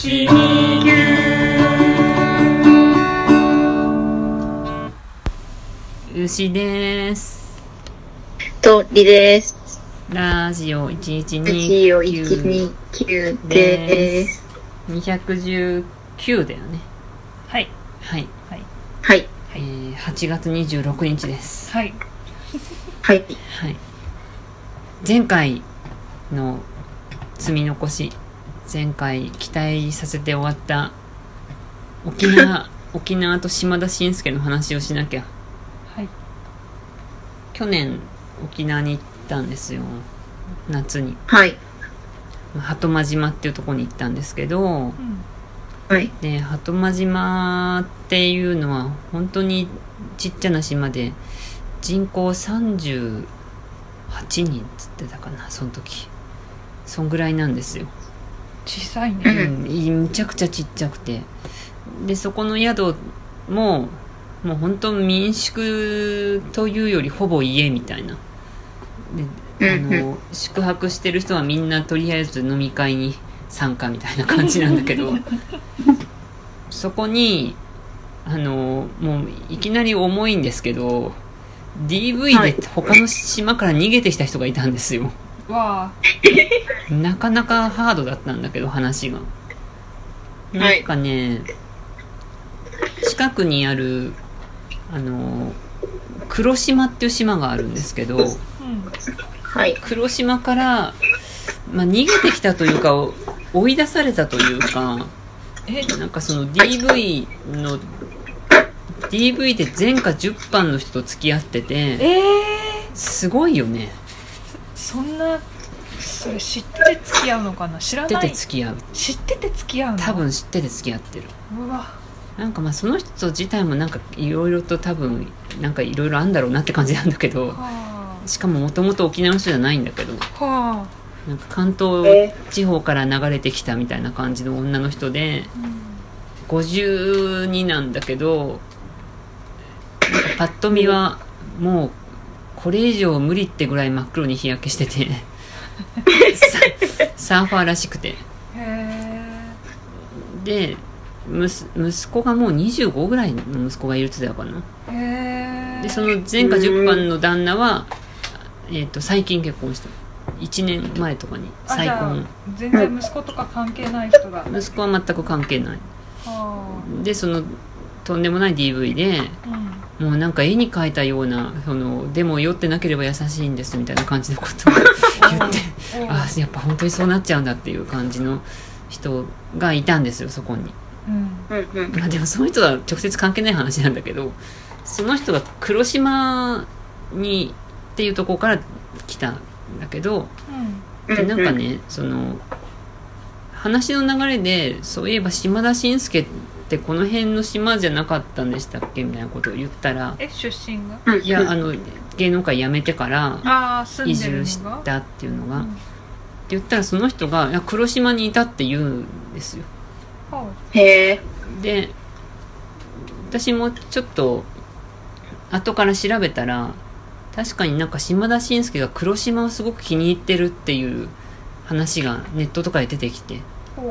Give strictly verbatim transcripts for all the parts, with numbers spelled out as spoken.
ちにきゅう牛です。 とりです。 ラジオいちいちにきゅうです。 にひゃくじゅうきゅうだよね。 はいはいはいはい、 えー、はちがつにじゅうろくにちです。 はいはいはい。前回の積み残し、前回期待させて終わった沖縄沖縄と島田紳介の話をしなきゃ。 はい。 去年沖縄に行ったんですよ、夏に。 はい鳩間島っていうところに行ったんですけど、 うん、 はいで鳩間島っていうのは本当にちっちゃな島で人口さんじゅうはちにんつってたかな、その時。そんぐらいなんですよ。 小さいね。 うん、むちゃくちゃちっちゃくて、でそこの宿ももう本当民宿というよりほぼ家みたいなで、あの宿泊してる人はみんなとりあえず飲み会に参加みたいな感じなんだけどそこにあのもういきなり重いんですけど ディーブイ で他の島から逃げてきた人がいたんですよ。 わあなかなかハードだったんだけど話がなんかね、近くにあるあの黒島っていう島があるんですけど、うん、 はい、 黒島から、まあ、逃げてきたというか追い出されたというか、えなんかその ディーブイ の ディーブイ で前科じゅっぱんの人と付き合ってて、 えー、 すごいよね。 そ, そんなそれ知ってて付き合うのかな。知らない。 知ってて付き合う。 知ってて付き合うの。 多分知ってて付き合ってる。 うわ、 なんかまあその人自体もなんかいろいろと多分なんかいろいろあんだろうなって感じなんだけど、はあ、しかももともと沖縄の人じゃないんだけど、はあ、なんか関東地方から流れてきたみたいな感じの女の人で、うん、ごじゅうになんだけど、なんかパッと見はもうこれ以上無理ってぐらい真っ黒に日焼けしててサーファーらしくて、へで息子がもうにじゅうごぐらいの息子がいるって言ってたかな。へでその前科じゅっぱんの旦那は、えー、と最近結婚した。いちねんまえとかに再婚。 全然息子とか関係ない人だ。 息子は全く関係ない。はでそのとんでもない ディーブイ で、うん、もうなんか絵に描いたようなそのでも酔ってなければ優しいんですみたいな感じのことを言ってあやっぱ本当にそうなっちゃうんだっていう感じの人がいたんですよ、そこに。うんまあ、でもその人は直接関係ない話なんだけど、その人が黒島にっていうところから来たんだけど、うん、でなんかねその話の流れでそういえば島田紳介ってこの辺の島じゃなかったんでしたっけみたいなことを言ったら、 え出身がいやあの芸能界辞めてから移住したっていうのが、うん、って言ったらその人がいや黒島にいたって言うんですよ。 へえ。 で私もちょっと後から調べたら確かになんか島田紳介が黒島をすごく気に入ってるっていう話がネットとかで出てきて、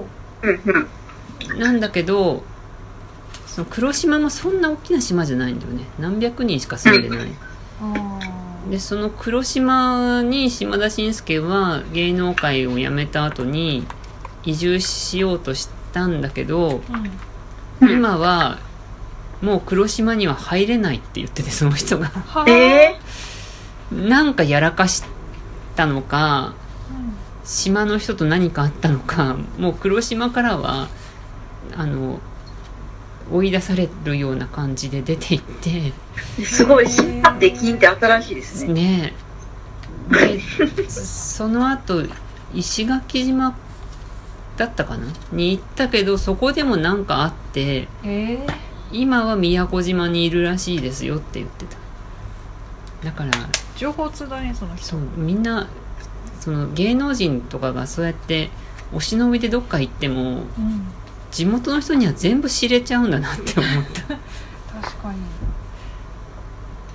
なんだけどその黒島もそんな大きな島じゃないんだよね。何百人しか住んでない。でその黒島に島田紳介は芸能界を辞めた後に移住しようとしたんだけど、うん、今はもう黒島には入れないって言ってて、その人がえー、なんかやらかしたのか、うん、島の人と何かあったのか、もう黒島からはあの追い出されるような感じで出ていってすごい島って金って新しいですね。 ねでその後石垣島だったかなに行ったけど、そこでもなんかあって、えー、今は宮古島にいるらしいですよって言ってた。だから情報通だね、その人。 そうみんなその芸能人とかがそうやってお忍びでどっか行っても、うん、地元の人には全部知れちゃうんだなって思った確かに。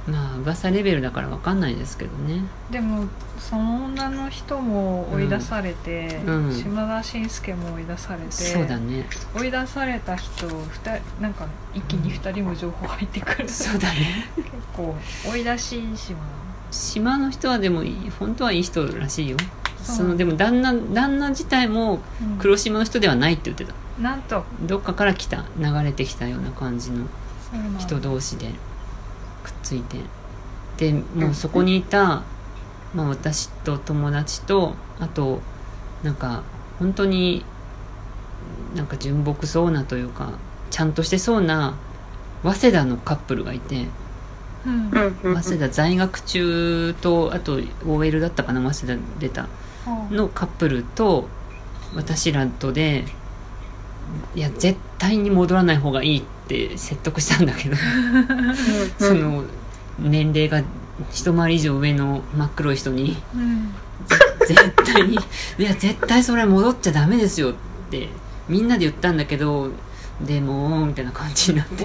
まあ噂レベルだから分かんないですけどね。 でもその女の人も追い出されて、 うんうん、 島田紳介も追い出されて、 そうだね、 追い出された人ふたなんか一気にふたりも情報入ってくる、うん、 そうだね結構追い出し島島の人はでも本当はいい人らしいよ。そのでも旦那旦那自体も黒島の人ではないって言ってた、 うん、なんとどっかから来た流れてきたような感じの人同士でくっついて、でもうそこにいた、まあ、私と友達とあとなんか本当になんか純朴そうなというかちゃんとしてそうな早稲田のカップルがいて、うん、早稲田在学中とあと オーエル だったかな、早稲田出たのカップルと私らとで、いや絶対に戻らない方がいいって説得したんだけどその年齢が一回り以上上の真っ黒い人に、うん、絶対にいや絶対それ戻っちゃダメですよってみんなで言ったんだけど、でもみたいな感じになって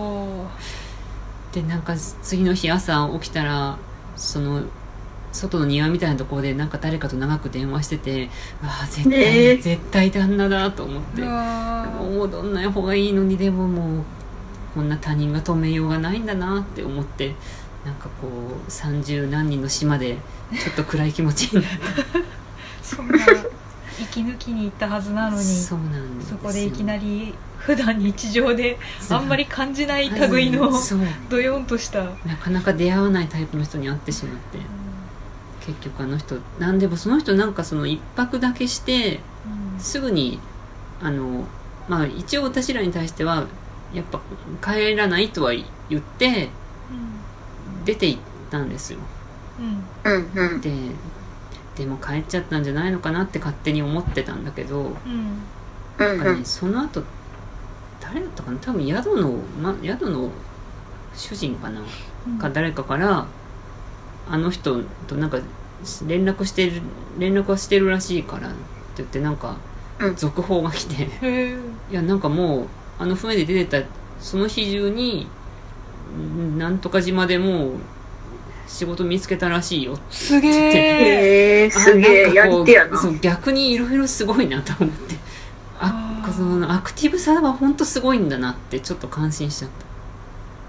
でなんか次の日朝起きたらその外の庭みたいなところでなんか誰かと長く電話してて、ああ絶対、ね、絶対旦那だと思って、もう戻んない方がいいのに、でももうこんな他人が止めようがないんだなって思って、なんかこう三十何人の島でちょっと暗い気持ちになったそんな息抜きに行ったはずなのに、 そうなんです、 そこでいきなり普段日常であんまり感じない類のドヨンとしたなかなか出会わないタイプの人に会ってしまって、うん、結局あの人なんでもその人なんかその一泊だけして、うん、すぐにあのまあ一応私らに対してはやっぱ帰らないとは言って、うん、出て行ったんですよ、うんうん、ででも帰っちゃったんじゃないのかなって勝手に思ってたんだけど、うん、なんかねその後誰だったかな、多分宿の、ま、宿の主人かな、うん、か誰かからあの人となんか連絡してる連絡はしてるらしいからって言ってなんか続報が来て、うん、いやなんかもうあの船で出てたその日中になんとか島でもう仕事見つけたらしいよってすげえすげえやり手やな。 そう逆にいろいろすごいなと思って、あそのアクティブさは本当すごいんだなってちょっと感心しちゃった。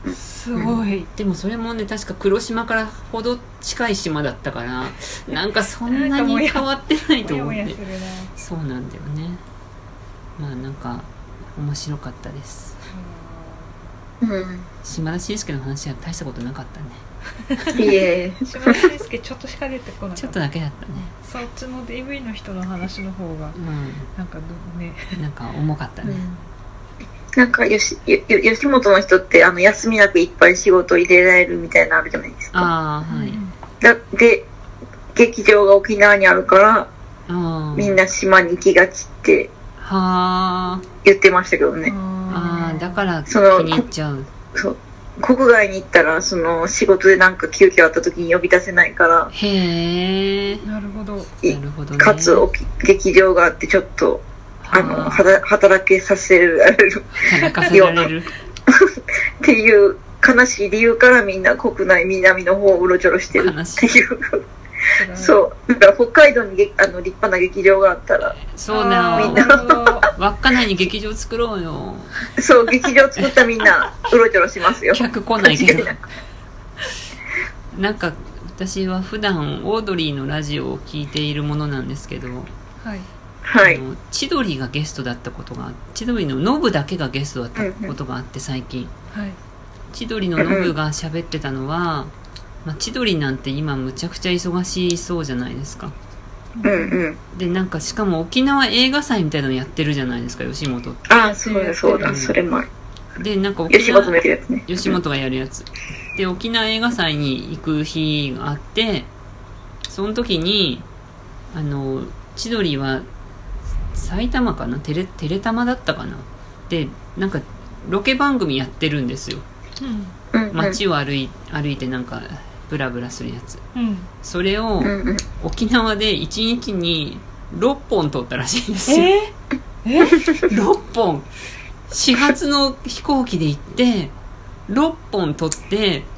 すごい、 うん、でもそれもね確か黒島からほど近い島だったからなんかそんなに変わってないと思って、そうなんだよね。まあなんか面白かったです、うん、島田紳介の話は大したことなかったねいえ島田紳介ちょっとしか出てこなかった、 ちょっとだけだったね。 そっちの ディーブイ の人の話の方が、うん、なんかねなんか重かったね、 うん、なんかよしよ吉本の人ってあの休みなくいっぱい仕事入れられるみたいなのあるじゃないですか。 あ、はい、 だで劇場が沖縄にあるからあみんな島に行きがちって言ってましたけどね。 ああだから気に入っちゃう。 そう国外に行ったらその仕事でなんか急遽あった時に呼び出せないから、 へえなるほど、 なるほどね、 かつ劇場があってちょっとあの働けさせられる働かせられるっていう悲しい理由からみんな国内南の方をうろちょろしてるっていうそうだから北海道にあの立派な劇場があったらそうなみんな稚内に劇場作ろうよ。 そう劇場作ったみんなうろちょろしますよ。 客来ないけどなんか私は普段オードリーのラジオを聞いているものなんですけど、 はいはい、 千鳥がゲストだったことが千鳥のノブだけがゲストだったことがあって最近、うんうん、千鳥のノブが喋ってたのは、まあ、千鳥なんて今むちゃくちゃ忙しそうじゃないですか。 うんうん、 でなんかしかも沖縄映画祭みたいなのやってるじゃないですか吉本って。 ああそうだそうだ、うん、それもでなんか沖縄吉本のやるやつね。 吉本がやるやつで沖縄映画祭に行く日があって、その時にあの千鳥は埼玉かなテレテレタマだったかなでなんかロケ番組やってるんですよ、うん、街を歩い、歩いてなんかブラブラするやつ、うん、それを沖縄でいちにちにろっぽん撮ったらしいんですよ。えー、えろっぽん始発の飛行機で行ってろっぽん撮って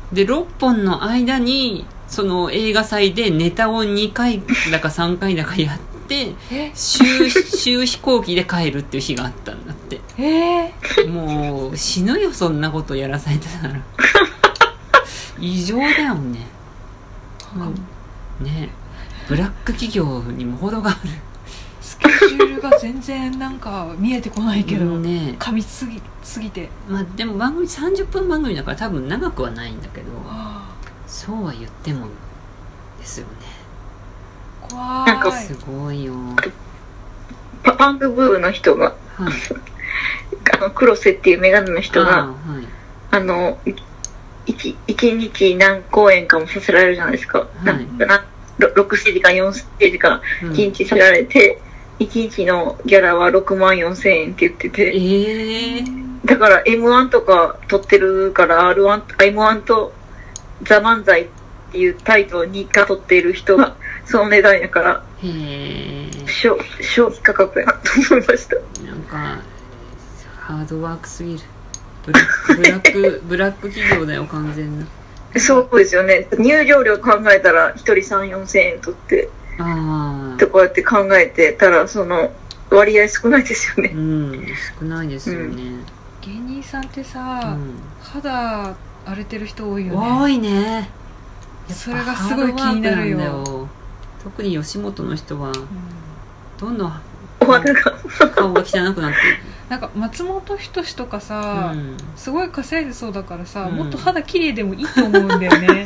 でろっぽんの間にその映画祭でネタをにかいだかさんかいだかやって週週飛行機で帰るっていう日があったんだって。 えー、もう死ぬよそんなことやらされてたら異常だよね、うん、ね。ブラック企業にも程がある。 スケジュールが全然なんか見えてこないけど、うんね、噛みすぎすぎて、 まあでも番組さんじゅっぷん番組だから多分長くはないんだけど、そうは言ってもですよね。 怖い。 なんかすごいよ。 パパンクブーの人が、はい、あの黒瀬っていうメガネの人が、あ、はい、あの一日何公演かもさせられるじゃないですか、はい、なんかろくステージかよんステージかいちにちさせられて、うん、いちにちのギャラはろくまんよんせんえんって言ってて、 えー、 だから エムワン とか取ってるから アールワン、エムワン とザ・漫才っていうタイトルにか取っている人がその値段やから、 へー、 消費価格やなと思いました。 なんかハードワークすぎる。ブラックブラックブラック企業だよ完全な。 そうですよね。入場料考えたらひとりさん、よんせんえん取ってあってこうやって考えてたらその割合少ないですよね。 うん、少ないですよね、うん、 芸人さんってさ、うん、肌荒れてる人多いよね。 多いね。 それがすごい気になるよ。 よ特に吉本の人は、うん、どんどん顔が汚くなっていく。 なんか松本人志とかさ、うん、すごい稼いでそうだからさ、うん、もっと肌綺麗でもいいと思うんだよね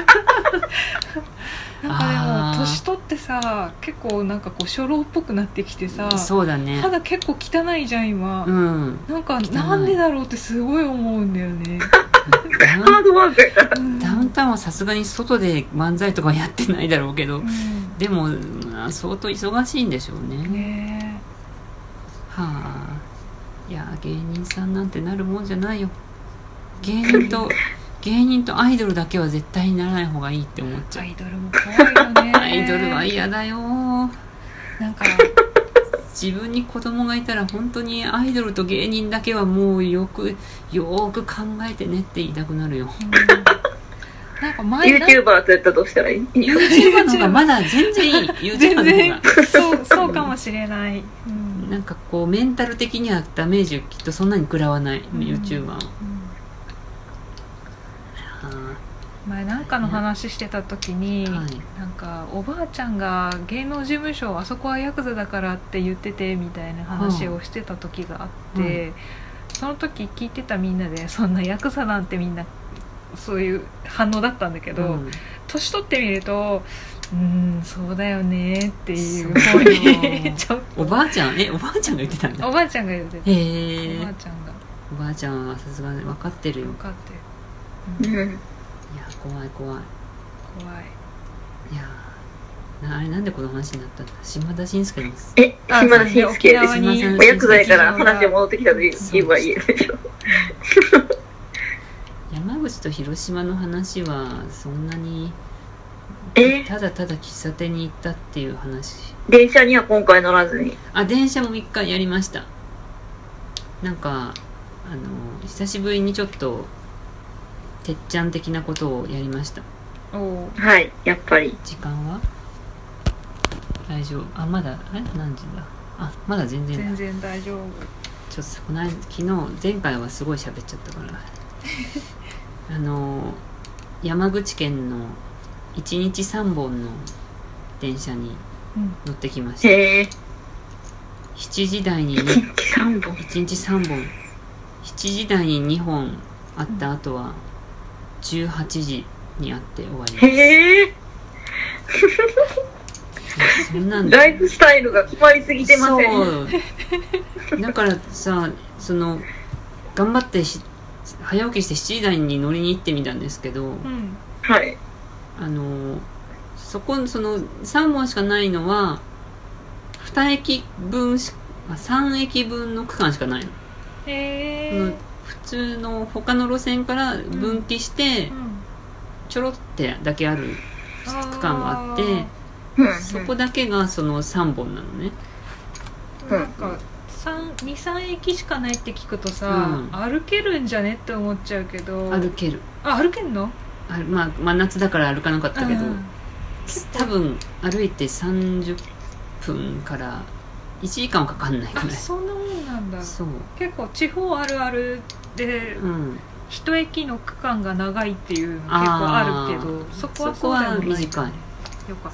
なんかでも年取ってさ結構なんかこう初老っぽくなってきてさ、 そうだね、 肌結構汚いじゃん今、 うん、 なんかなんでだろうってすごい思うんだよねハードワークやから、 うん、ダウンタウンはさすがに外で漫才とかやってないだろうけど、うん、でも相当忙しいんでしょうね。 ねはあ、いや芸人さんなんてなるもんじゃないよ。芸人と芸人とアイドルだけは絶対にならない方がいいって思っちゃう。 アイドルも怖いよねアイドルは嫌だよ。なんか自分に子供がいたら本当にアイドルと芸人だけはもうよくよく考えてねって言いたくなるよ、うん、 なんか前 YouTuber とやったとしたらいい YouTuber の方がまだ全然いいYouTuber の方がそう、そうかもしれない、うん、 なんかこうメンタル的にはダメージをきっとそんなに食らわない、うん、YouTuber は、 前なんかの話してた時に、はい、なんかおばあちゃんが芸能事務所あそこはヤクザだからって言っててみたいな話をしてた時があって、うん、その時聞いてたみんなでそんなヤクザなんてみんなそういう反応だったんだけど、うん、年取ってみるとうーんそうだよねっていう方にちょっとおばあちゃんえおばあちゃんが言ってたんだ。 おばあちゃんが言ってた。 へおばあちゃんがおばあちゃんはさすがに分かってるよ。 分かってる、うん、いや怖い怖い怖い。 いやあれなんでこの話になったんだ。島田紳介のえ島田紳介お薬剤から話が戻ってきたと言えばいいでしょ山口と広島の話はそんなにえただただ喫茶店に行ったっていう話。 電車には今回乗らずに。 あ電車もみっかやりました。なんかあの久しぶりにちょっとてっちゃん的なことをやりました。 おはいやっぱり。 時間は大丈夫。あまだえ何時だ。あまだ全然全然大丈夫。 ちょっとこの間昨日前回はすごい喋っちゃったからあの山口県のいちにちさんぼんの電車に乗ってきました、うん、 へえしちじ台にいちにちさんぼんいちにちさんぼんしちじ台ににほんあった後はじゅうはちじにあって終わります。 へえそんなんライフスタイルが決まりすぎてません。 そうだからさその頑張ってし早起きしてしちじ台に乗りに行ってみたんですけど、うん、 はいあのそこそのさんぼんしかないのはにえきぶんしさんえきぶんの区間しかないの。 へー。 普通の他の路線から分岐してちょろってだけある区間があって、うん、そこだけがそのさんぼんなのね。 なんかにさんえきしかないって聞くとさ、うん、歩けるんじゃねって思っちゃうけど。 歩ける。 あ歩けんの？ あ、まあ、真夏だから歩かなかったけど、 うん、 多分歩いてさんじゅっぷんからいちじかんはかかんないくらい。 あ、そんなもんなんだ。 そう、 結構地方あるあるで、うん、一駅の区間が長いっていうの結構あるけど、そこはそうでもない、ね、 短い。 よかった。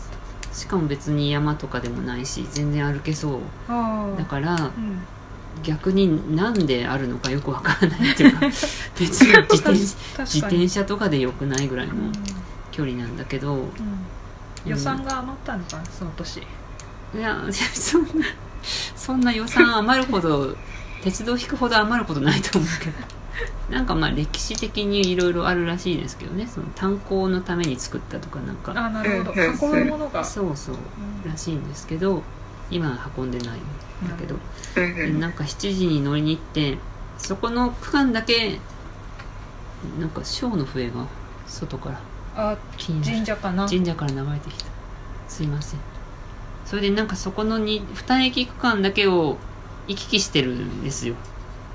しかも別に山とかでもないし全然歩けそうだから、うん、逆になんであるのかよくわからないっていうか別に自転自転車とかでよくないぐらいの距離なんだけど、うんうん、 予算が余ったのかなその年。 いやそんなそんな予算余るほど鉄道引くほど余ることないと思うけどなんかまあ歴史的にいろいろあるらしいですけどね、その炭鉱のために作ったとかなんか、 あ、なるほど、運ぶものがそうそう、うん、らしいんですけど今は運んでないんだけど、うん、なんかしちじに乗りに行ってそこの区間だけなんかショーの笛が外から、 あ、神社かな、 神社から流れてきた、すいません。それでなんかそこの 2, に駅区間だけを行き来してるんですよ、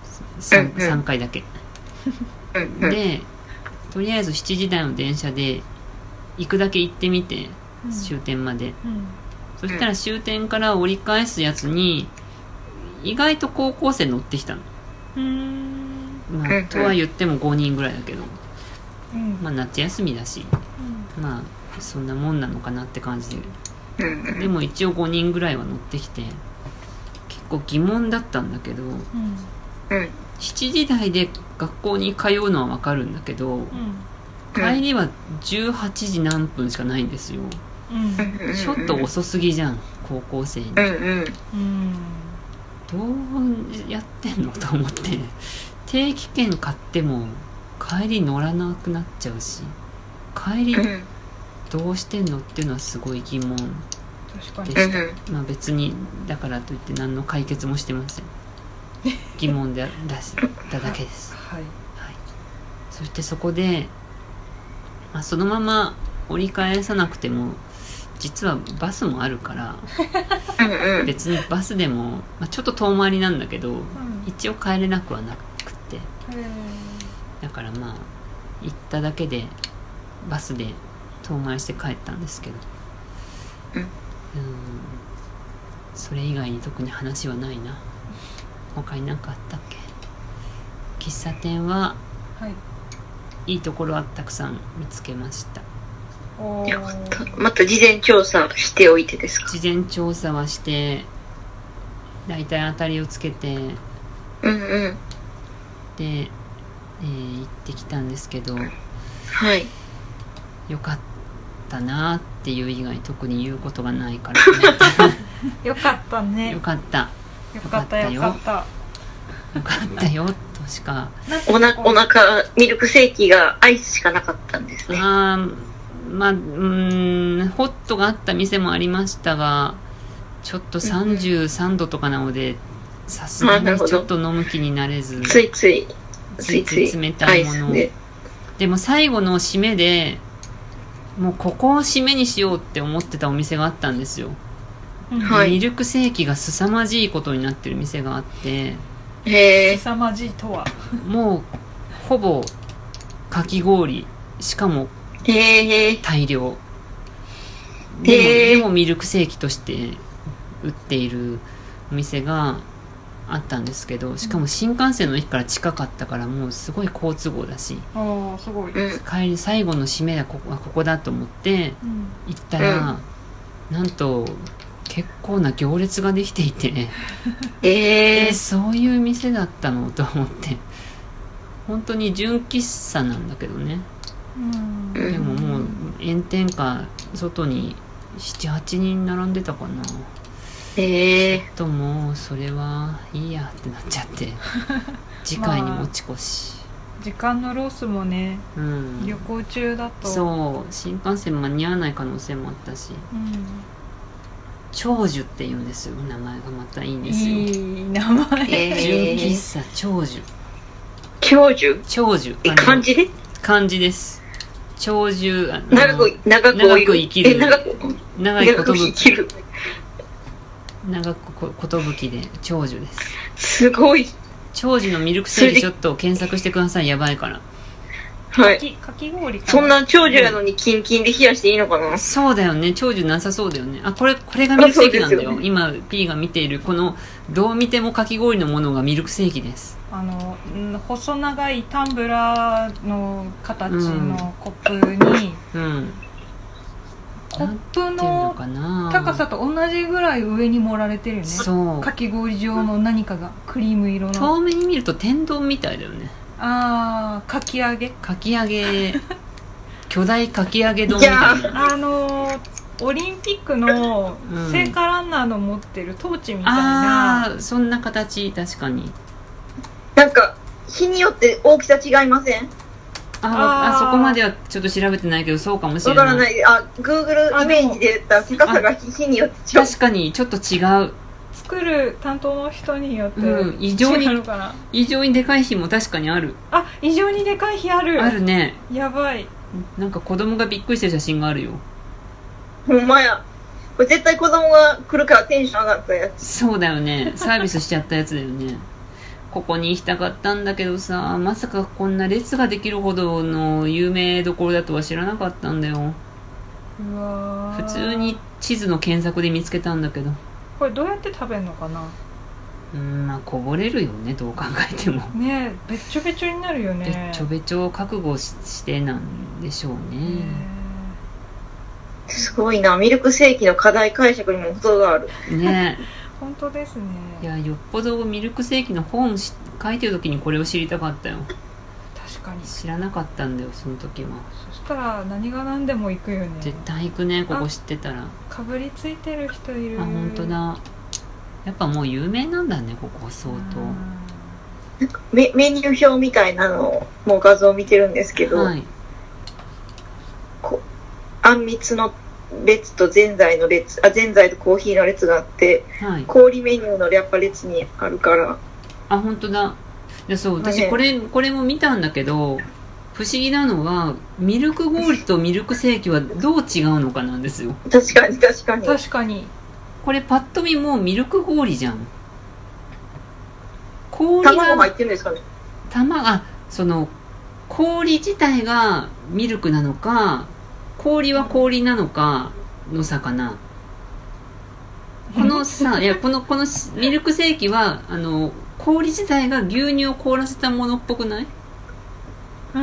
3, さんかいだけでとりあえずしちじ台の電車で行くだけ行ってみて、うん、終点まで、うん、そしたら終点から折り返すやつに意外と高校生乗ってきたの。うーん、まあ、とは言ってもごにんぐらいだけど、うん、まあ夏休みだし、うん、まあそんなもんなのかなって感じで、でも一応ごにんぐらいは乗ってきて結構疑問だったんだけど、うん、しちじ台で学校に通うのは分かるんだけど、うん、帰りはじゅうはちじ何分しかないんですよ、うん、ちょっと遅すぎじゃん高校生に、うん、どうやってんのと思って定期券買っても帰り乗らなくなっちゃうし帰りどうしてんのっていうのはすごい疑問でした。まあ別にだからといって何の解決もしてません疑問で出しただけです、はいはい、そしてそこで、まあ、そのまま折り返さなくても実はバスもあるから別にバスでも、まあ、ちょっと遠回りなんだけど、うん、一応帰れなくはなくってだからまあ行っただけでバスで遠回りして帰ったんですけど、うん、うん、それ以外に特に話はないな。他に何かあったっけ。喫茶店は、はい、いいところはたくさん見つけました。 よかった。また事前調査しておいてですか。 事前調査はしてだいたい当たりをつけて、うんうん、 で、えー、行ってきたんですけど、 はい、 よかったなっていう以外特に言うことがないからよかったね。 よかったよかったよかったよかったよとしか。 おなお腹ミルクセーキがアイスしかなかったんですね。 あまあうーんホットがあった店もありましたがちょっとさんじゅうさんどとかなのでさすがにちょっと飲む気になれず、 ついついついつい冷たいもので, でも最後の締めでもうここを締めにしようって思ってたお店があったんですよ、はい、ミルクセーキが凄まじいことになってる店があって。 へー、 凄まじいとはもうほぼかき氷しかも大量で も, でもミルクセーキとして売っているお店があったんですけど、しかも新幹線の駅から近かったからもうすごい好都合だし、 あすごい帰り最後の締めはこ こ, ここだと思って行ったら、うん、なんと結構な行列ができていてえー、 えそういう店だったのと思って、本当に純喫茶なんだけどね、うん、でももう炎天下外に ななはちにん並んでたかな。えー、ちょっともうそれはいいやってなっちゃって次回に持ち越し、 まあ、時間のロスもね、うん、旅行中だとそう新幹線間に合わない可能性もあったし、うん長寿って言うんですよ。名前がまたいいんですよ。 いい名前。 純喫茶長寿。 長寿？ 長寿。 え漢字で？ 漢字です。長寿。 長く長く長く生きる。 え長く長いことぶ生きる。 長くことぶきで長寿です。 すごい。 長寿のミルクセーキちょっと検索してください。やばいから。 はい。 かき氷かな。 そんな長寿やのにキンキンで冷やしていいのかな、うん、 そうだよね。長寿なさそうだよね。あ、これ、これがミルクセーキなんだよ。よ今、P が見ている、この、どう見てもかき氷のものがミルクセーキです。 あの、細長いタンブラーの形のコップに、うん。うん、コップの高さと同じぐらい上に盛られてるよね。そう。かき氷状の何かが、クリーム色の。 遠目に見ると天丼みたいだよね。 あー、かき揚げかき揚げ巨大かき揚げ丼みたいな。 あのー、オリンピックの聖火ランナーの持ってるトーチみたいな、 うん、あー、そんな形。確かになんか日によって大きさ違いません？ ああ、そこまではちょっと調べてないけど、そうかもしれない。 わからない。あ、Google イメージで言ったら高さが日によって違う。 確かにちょっと違う。 作る担当の人によってうん、異常に異常にでかい日も確かにある。 あ、異常にでかい日ある。 あるね。 やばい。 なんか子供がびっくりしてる写真があるよ。 ほんまや。これ絶対子供が来るからテンション上がったやつ。 そうだよね。サービスしちゃったやつだよね。ここに行きたかったんだけどさ、まさかこんな列ができるほどの有名どころだとは知らなかったんだよ。 うわー。 普通に地図の検索で見つけたんだけど。 これどうやって食べるのかな。 うん、まあこぼれるよね、どう考えてもねえ、べっちょべちょになるよね。 べっちょべちょを覚悟してなんでしょうね。 すごいな、ミルクセーキの課題解釈にも程があるね。 本当ですね。 いや、よっぽどミルクセーキの本書いてる時にこれを知りたかったよ。 確かに知らなかったんだよ、その時は。 そしたら何が何でも行くよね。 絶対行くね、ここ知ってたら。 かぶりついてる人いる。 あ、本当だ。やっぱもう有名なんだね、ここ相当。 なんか メ, メニュー表みたいなのをもう画像見てるんですけど、はい、こあんみつの列とぜんざいの列、あ、ぜんざいとコーヒーの列があって、はい、氷メニューのやっぱ列にあるから。 あ、本当だ。いや、そう、私これ、これも見たんだけど、不思議なのはミルク氷とミルクセーキはどう違うのかなんですよ。 確かに確かに確かに。 これパッと見もうミルク氷じゃん。 氷が卵入ってるんですかね。 卵、あ、その氷自体がミルクなのか、氷は氷なのかの差かな。このさ、いや、このこのミルクセーキはあの氷自体が牛乳を凍らせたものっぽくない？ うん。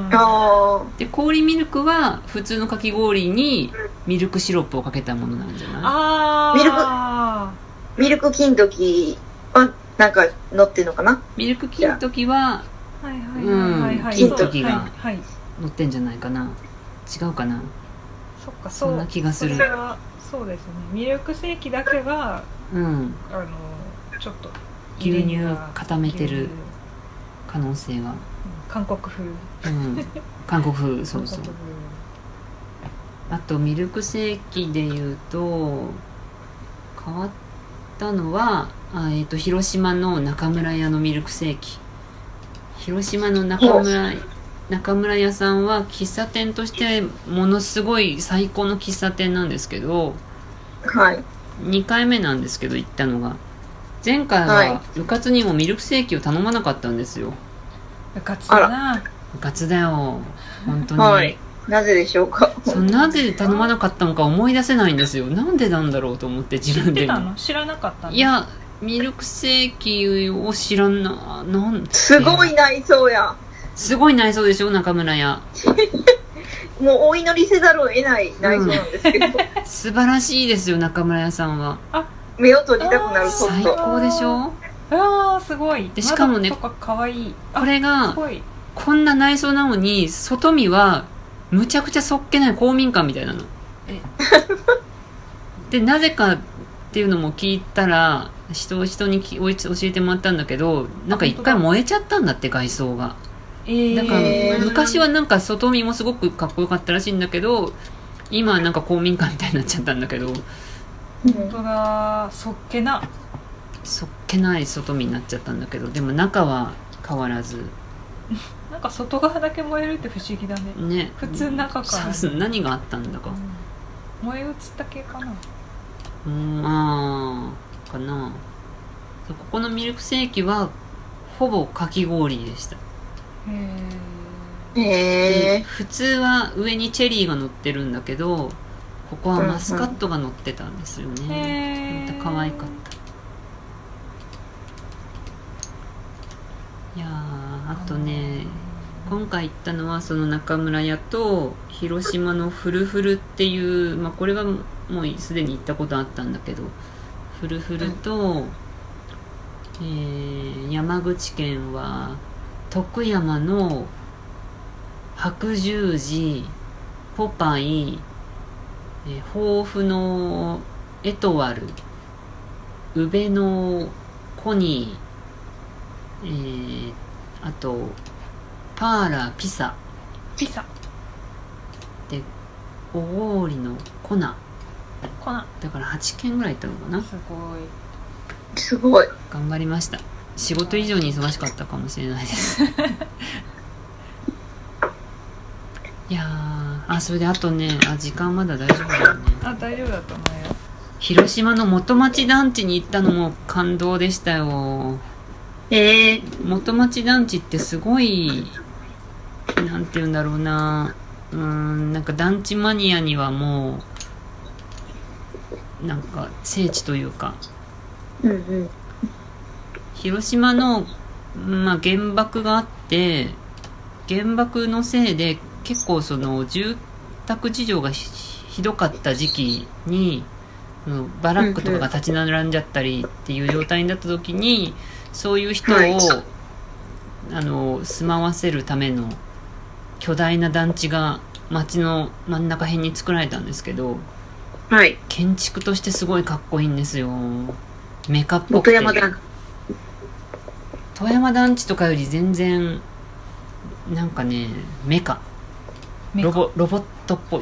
で、氷ミルクは普通のかき氷にミルクシロップをかけたものなんじゃない？ あー、ミルクミルク金時はなんか乗ってんのかな。 ミルク金時は、 はいはいはいはい、 金時が乗ってんじゃないかな。違うかな。 そっか、 そんな気がする。 それはそうですね。ミルクセーキだけが、うん、あのちょっと牛乳固めてる可能性が。 韓国風、 うん、韓国風、そうそう。あとミルクセーキでいうと変わったのは、あ、えーと、広島の中村屋のミルクセーキ。広島の中村中村屋さんは喫茶店としてものすごい最高の喫茶店なんですけど、 はい、 にかいめなんですけど行ったのが、前回はうかつにもミルクセーキを頼まなかったんですよ。 うかつだな。 うかつだよ、本当に。 はい、なぜでしょうか。 そう、なぜ頼まなかったのか思い出せないんですよ。なんでなんだろうと思って自分で。 知ってたの？知らなかったの？ いや、ミルクセーキを知らんな。なんすごい内装や。 すごい内装でしょ、中村屋。 もうお祈りせざるを得ない内装なんですけど、うん、 素晴らしいですよ、中村屋さんは。 あ、 目を閉じたくなる。 最高でしょ。 あー、すごい。 でしかもね、 かわいい。 これがこんな内装なのに外見はむちゃくちゃそっけない公民館みたいなの。えで、なぜかっていうのも聞いたら、人人に教えてもらったんだけど、なんか一回燃えちゃったんだって、外装が。えー、だから昔はなんか外見もすごくかっこよかったらしいんだけど、今はなんか公民館みたいになっちゃったんだけど。 本当だ、そっけなそっけない外見になっちゃったんだけど、でも中は変わらず。 なんか外側だけ燃えるって不思議だね。 ね、 普通中から、ね、 そう、何があったんだか、 うん、燃え移った系かな。 うん、あーかな。ここのミルクセーキはほぼかき氷でした。 へへえ。 普通は上にチェリーが乗ってるんだけど、ここはマスカットが乗ってたんですよね。また可愛かった。いやー、あとね、今回行ったのはその中村屋と広島のフルフルっていう、まあ、これはもうすでに行ったことあったんだけど、フルフルと、えー、山口県は徳山の白十字、ポパイ、えー、豊富のエトワル、宇部のコニー、えー、あとパーラ、ピサピサで、小郡のコナコナだからはちけんぐらい行ったのかな。 すごいすごい。 頑張りました。仕事以上に忙しかったかもしれないですいやー、あ、それであとね、あ、時間まだ大丈夫だよね。 あ、大丈夫だと思うよ。 広島の元町団地に行ったのも感動でしたよ。 えー、 元町団地ってすごい、なんて言うんだろうな、うーん、なんか団地マニアにはもうなんか聖地というか、 うんうん、 広島の、まあ、原爆があって、原爆のせいで結構その住宅事情が ひ, ひどかった時期にバラックとかが立ち並んじゃったりっていう状態になった時に、そういう人を、はい、あの住まわせるための巨大な団地が街の真ん中辺に作られたんですけど、 はい、 建築としてすごいかっこいいんですよ。メカっぽくて。 元山団富山団地とかより全然なんかね、メカロボ、ロボットっぽい、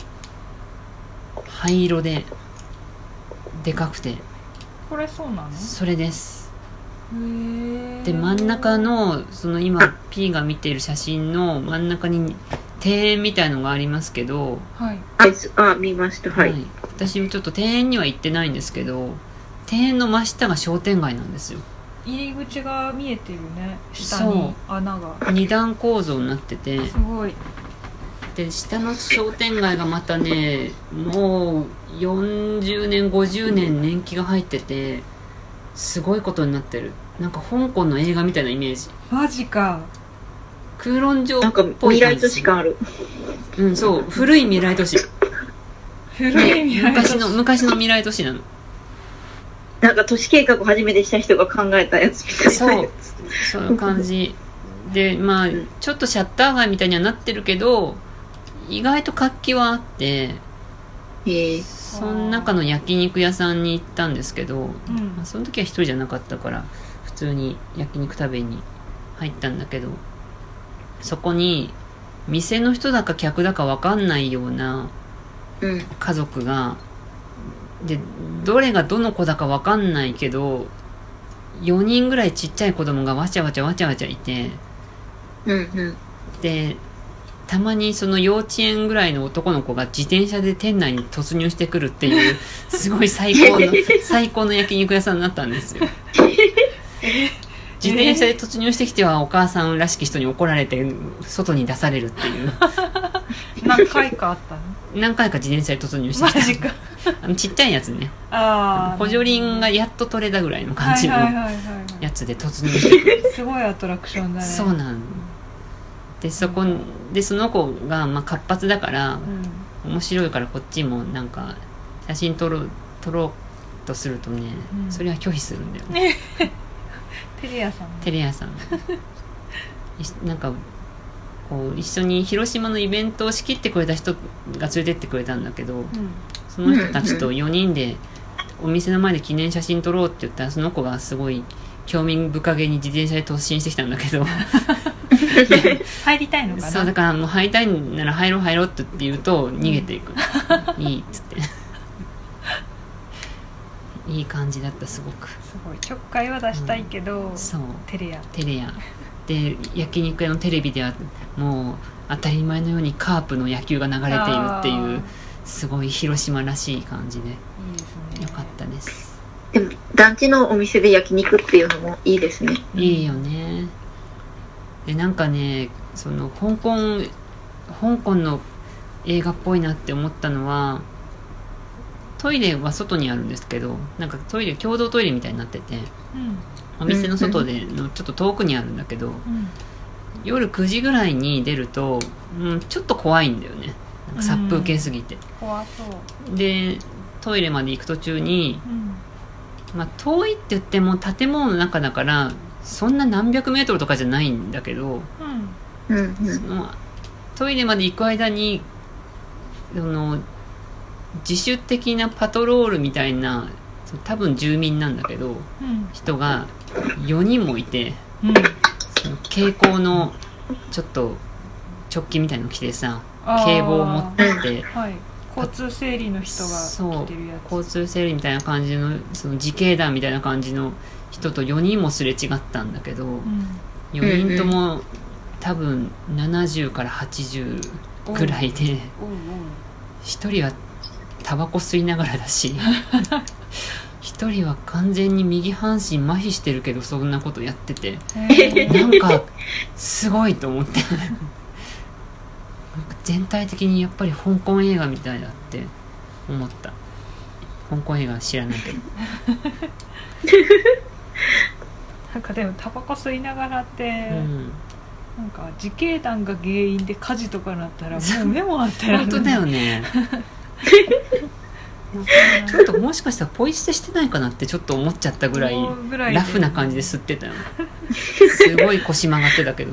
灰色ででかくて。 これそうなの？ それです。 へー。 で、真ん中のその今 P が見ている写真の真ん中に庭園みたいのがありますけど、 はい、 あ、見ました。はい、はい、 私もちょっと庭園には行ってないんですけど、庭園の真下が商店街なんですよ。 入り口が見えてるね。下に穴が二段構造になってて、 すごい。 で、下の商店街がまたね、もうよんじゅうねんごじゅうねん年季が入っててすごいことになってる。なんか香港の映画みたいなイメージ。 マジか。 空論城っぽい感じ。 なんか未来都市感ある。 うん、そう、古い未来都市。 古い未来都市。 昔の昔の未来都市なの。 なんか都市計画を初めてした人が考えたやつみたいな。 そう、そういう感じで、まあちょっとシャッター街みたいにはなってるけど、意外と活気はあって、 へー。 その中の焼肉屋さんに行ったんですけど、 うんまあ、その時は一人じゃなかったから普通に焼肉食べに入ったんだけど、そこに店の人だか客だか分かんないような家族が、うん、でどれがどの子だか分かんないけどよにんぐらいちっちゃい子供がわちゃわちゃわちゃわちゃいて、 うんうん、 でたまにその幼稚園ぐらいの男の子が自転車で店内に突入してくるっていうすごい最高の最高の焼肉屋さんになったんですよ。自転車で突入してきてはお母さんらしき人に怒られて外に出されるっていう何回かあったの？ 何回か自転車で突入してきた。 マジか。 あのちっちゃいやつね。 あ補助輪がやっと取れたぐらいの感じのやつで突入してくる。 すごいアトラクションだね。 そうなんで、そこでその子がまあ活発だから、うん、面白いからこっちもなんか写真撮ろう撮ろうとするとね、うん、それは拒否するんだよね。 テレ屋さんテレ屋さんなんかこう一緒に広島のイベントを仕切ってくれた人が連れてってくれたんだけど、うん、その人たちとよにんでお店の前で記念写真撮ろうって言ったら、その子がすごい興味深げに自転車で突進してきたんだけど入りたいのかな。 そうだからもう入りたいなら入ろう入ろうって言うと逃げていく、うん、いいっつっていい感じだった。すごくすごいちょっかいは出したいけど、うん、そうテレ屋テレ屋で、焼肉屋のテレビではもう当たり前のようにカープの野球が流れているっていうすごい広島らしい感じで、いいですね、よかったです。 でも団地のお店で焼肉っていうのもいいですね。 いいよね。でなんかねその香港香港の映画っぽいなって思ったのは、トイレは外にあるんですけど、なんかトイレ共同トイレみたいになってて、うん、お店の外でのちょっと遠くにあるんだけど、うん、夜くじぐらいに出ると、うん、ちょっと怖いんだよね。なんか殺風景すぎて、うん、 怖そうでトイレまで行く途中に、うん、まあ、遠いって言っても建物の中だからそんな何百メートルとかじゃないんだけど、うん、そのトイレまで行く間にその自主的なパトロールみたいな、多分住民なんだけど、うん、人がよにんもいて、うん、その蛍光のちょっとチョッキみたいの着てさ、警棒を持って、はい、 交通整理の人が着てるやつ、 そう交通整理みたいな感じの、その自警団みたいな感じの人とよにんもすれ違ったんだけど、うん、よにんとも多分ななじゅうからはちじゅうぐらいで、ひとりはタバコ吸いながらだし一人は完全に右半身麻痺してるけどそんなことやってて、なんかすごいと思ってなんか全体的にやっぱり香港映画みたいだって思った。香港映画知らないけどなんかでもタバコ吸いながらって、うん、なんか自警団が原因で火事とかなったらもう目もあったら本当だよねちょっともしかしたらポイ捨てしてないかなってちょっと思っちゃったぐらいラフな感じで吸ってたよすごい腰曲がってたけど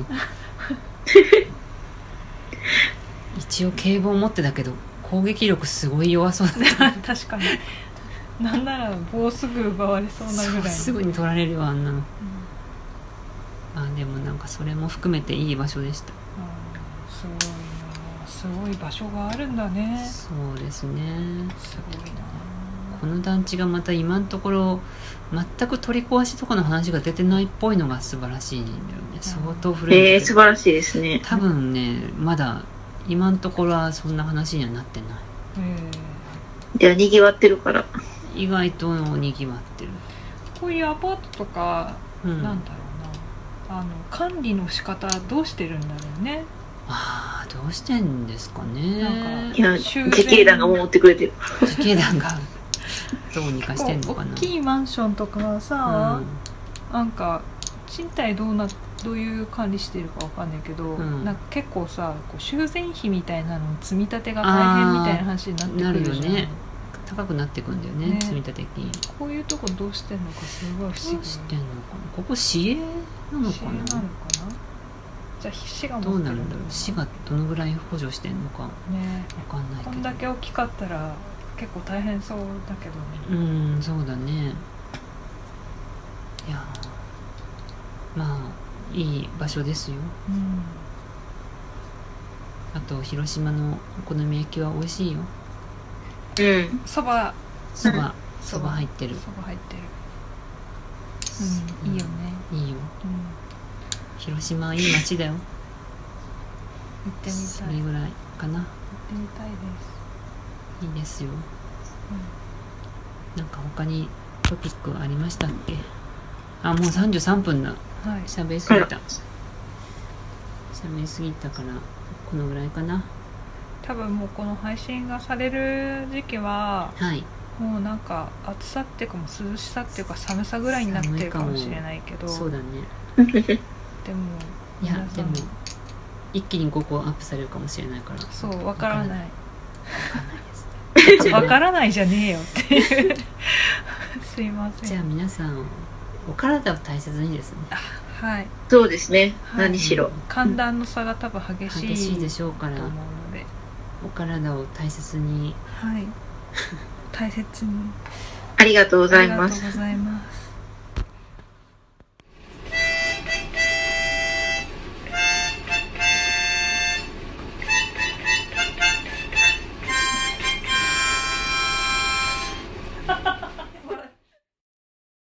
一応警棒持ってたけど攻撃力すごい弱そうだった確かになんなら棒すぐ奪われそうなぐらい、そうすぐに取られるよあんなの、うん、あでもなんかそれも含めていい場所でした。 すごいな、すごい場所があるんだね。 そうですね、 すごいな。 この団地がまた今のところ全く取り壊しとかの話が出てないっぽいのが素晴らしいんだよね。相当古いんだけど、 えー、素晴らしいですね。 多分ねまだ今のところはそんな話にはなってない。 えー、じゃあにぎわってるから意外とにぎわってる。 こういうアパートとか、うん、なんだろうな、あの管理の仕方どうしてるんだろうね。 ああ、どうしてんですかね。 なんかいや自警団が守ってくれてる自警団がどうにかしてんのかな。 大きいマンションとかはさ、うん、なんか賃貸どうなどういう管理してるかわかんないけど、うん、なんか結構さこう修繕費みたいなの積み立てが大変みたいな話になってくるじゃん。なるよね。高くなってくんだよ ね, ね積み立て金。こういうとこどうしてんのかすごい不思議。どうしてんのかな。ここ市営なのかな。市営なのかな。じゃあ市が持ってるのかな。どうなるんだろう。市がどのぐらい補助してんのかねわかんないけど。こんだけ大きかったら結構大変そうだけどね。うん、そうだね。いやまあいい場所ですよ、うん、あと広島のお好み焼きは美味しいよ。うん、そばそばそば入ってる。そば入ってる。うん、いいよね。いいよ、うん、広島いい街だよ。行ってみたい。それぐらいかな。行ってみたいです。いいですよ、うん、なんか他にトピックありましたっけ。あ、もうさんじゅうさんぷんだ。はい、喋りすぎた喋りすぎたからこのぐらいかな。多分もうこの配信がされる時期は、はい、もうなんか暑さっていうかもう涼しさっていうか寒さぐらいになってるかもしれないけど。そうだねでもいやでも一気にごこアップされるかもしれないから。そうわからないわからないですねわからないじゃねえよっていうすいません。じゃあ皆さんお体を大切にですね。はい。そうですね。はい、何しろ。寒暖の差が多分激しい。激しいでしょうから。と思うので、お体を大切に。はい。大切に。ありがとうございます。ありがとうございます。